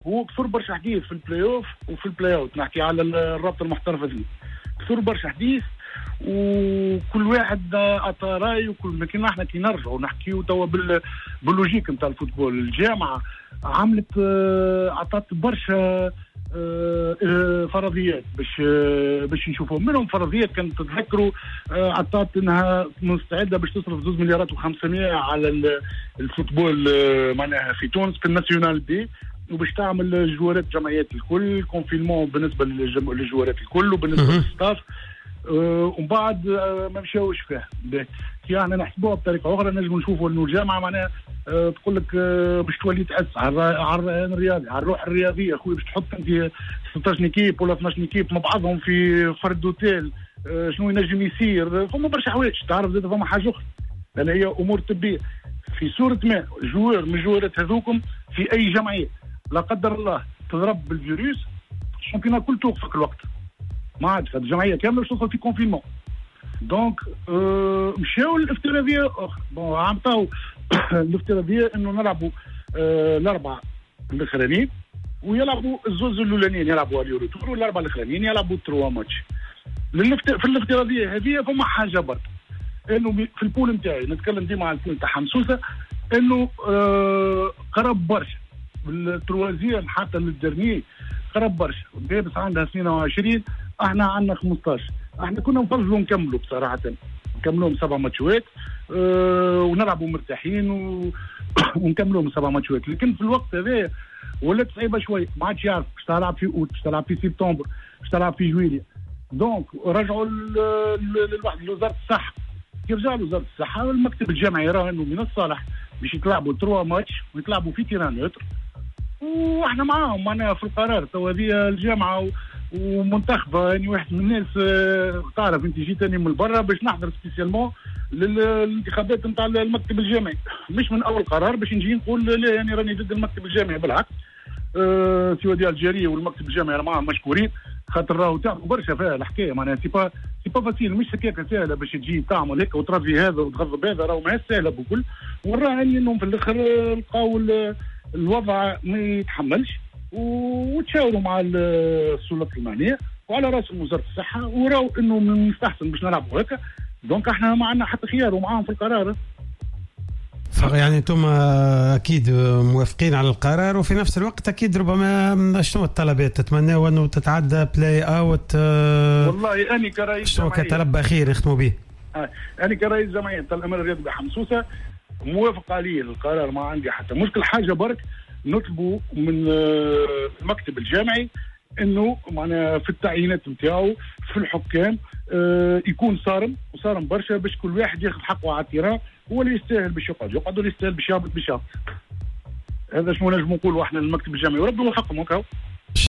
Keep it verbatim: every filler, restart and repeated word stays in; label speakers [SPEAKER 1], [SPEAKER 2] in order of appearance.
[SPEAKER 1] هو كثر برشا حديث في البلاي اوف وفي البلاي اوت، نحكي على الرابطه المحترفه دي، كثر برشا حديث وكل واحد عطى راي وكل. لكن احنا كي نرجعوا نحكيو توا باللوجيك نتاع الفوتبول، الجامعه عملت عطات برشا فرضيات باش باش نشوفوا منهم. فرضيات كانت تتذكروا عطات انها مستعده باش تصرف زوز مليارات وخمسمائة على الفوتبول معناها في تونس في الناسيونال بي، وباش تعمل جوارات جمعيات الكل كونفينمون بالنسبه للجوارات الكل وبالنسبه للستاف. أه ومن بعد أه ما مشاوش فيها. كي احنا نحسبوها بطريقه اخرى نجم نشوفوا انه الجامعه معناها أه تقول لك أه باش تولي تاسس على على الرهان الرياضي، على الروح الرياضيه خويا، باش تحط انت ستة عشر نيكيب ولا اثناش نيكيب مع بعضهم في فرد اوتيل. أه شنو ينجم يصير؟ فما برشا حوايج تعرف. زاد فما حاجه اخرى لان هي امور طبيه. في صوره ما جوار من الجوارات هذوكم في اي جمعيه لا قدر الله تضرب بالفيروس، الشامبيون كل توقف في الوقت، ما عادش الجمعيه كامله باش تدخل في كونفينمون. دونك أه مشاو الافتراضيه اخرى. بون عملتوا الافتراضيه انه نلعبوا أه الاربعه الاخرانيين ويلعبوا الزوز الاولانيين يلعبوا اليورو تور، والاربعه الاخرانيين يلعبوا تروا ماتش. في الافتراضيه هذه فما حاجه برك انه في البول نتاعي نتكلم ديما على البول نتاع حمسوسه انه أه قرب برشا بالتروازيام حتى للدرني قرب برشا. بيبس عندها اثنين وعشرين احنا عندنا خمسطاش. احنا كنا نفضلوا نكملوا بصراحه، نكملوا سبع ماتشات اه ونلعبوا مرتاحين و... ونكملوا سبع ماتشات. لكن في الوقت هذا ولات صعيبه شويه، ما عادش يعرف باش تلعب في اوت، باش تلعب في سبتمبر، باش تلعب في جويليا. دونك رجعوا للواحد لوزاره الصحه. كي رجعوا لوزاره الصحه المكتب الجامعي راه انه من الصالح باش يتلعبوا تروا ماتش ويتلعبوا في تيران نوتر، واحنا معاهم معناها في القرار. تو هذه الجامعه ومنتخبه يعني واحد من الناس تعرف انت جيتني من برا باش نحضر سبيسيالمون للانتخابات نتاع المكتب الجامعي، مش من اول قرار باش نجي نقول لا يعني راني ضد المكتب الجامعي. بالعكس أه سوا ديال الجزائريه والمكتب الجامعي معاهم مشكورين، خاطر راهو تعمل برشا فيها الحكايه معناها سي با سي با فاسيل، مش هكاك سهله باش تجي تعمل هيك وترضي هذا وتغضب هذا، راهو ماهيش سهله بكل. والراهي انهم في الاخر لقاو الوضع ما يتحملش وتشاوروا مع السلطات المعنيه وعلى راسهم وزاره الصحه، وراو انه من المستحسن باش نلعبوا هكا. دونك احنا ما عندنا حتى خيار ومعاهم في القرار.
[SPEAKER 2] يعني انتم اكيد موافقين على القرار، وفي نفس الوقت اكيد ربما شنو الطلبات تتمنوا انه تتعدى بلاي اوت؟
[SPEAKER 1] والله اني كرئيس
[SPEAKER 2] شنو كطلب اخير يختموا به؟
[SPEAKER 1] آه. انا كرئيس جمعيه الامل الرياضي بحمصوسه موافق عليه القرار، ما عندي حتى مشكل. حاجه برك نطلبوا من المكتب الجامعي انه معنا في التعيينات نتاعو في الحكام آه يكون صارم وصارم برشا باش كل واحد ياخذ حقه على التيران. هو اللي يستاهل باش يقعد يقعد، واللي يستاهل باش يهبط باش يهبط. هذا شنو نجم نقولوا احنا للمكتب الجامعي وربي يوفقهم هكا.